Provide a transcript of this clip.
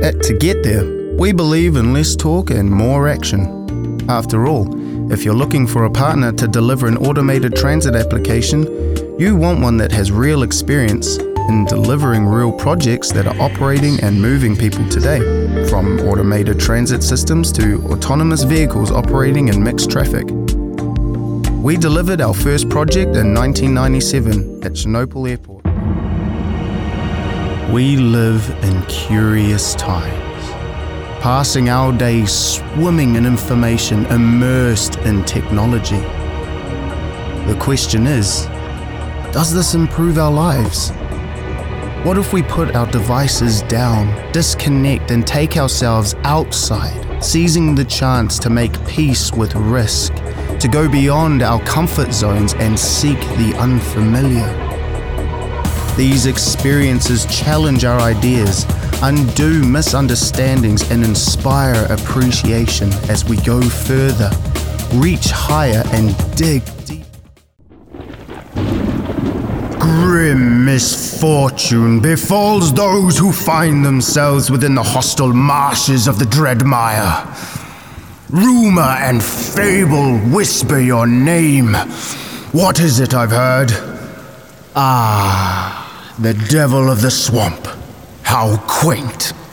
To get there, we believe in less talk and more action. After all, if you're looking for a partner to deliver an automated transit application, you want one that has real experience in delivering real projects that are operating and moving people today, from automated transit systems to autonomous vehicles operating in mixed traffic. We delivered our first project in 1997 at Chinopal Airport. We live in curious times, passing our days swimming in information, immersed in technology. The question is, does this improve our lives? What if we put our devices down, disconnect, and take ourselves outside, seizing the chance to make peace with risk, to go beyond our comfort zones and seek the unfamiliar? These experiences challenge our ideas, undo misunderstandings, and inspire appreciation as we go further, reach higher, and dig deep. Grim misfortune befalls those who find themselves within the hostile marshes of the Dreadmire. Rumor and fable whisper your name. What is it I've heard? The devil of the swamp. How quaint.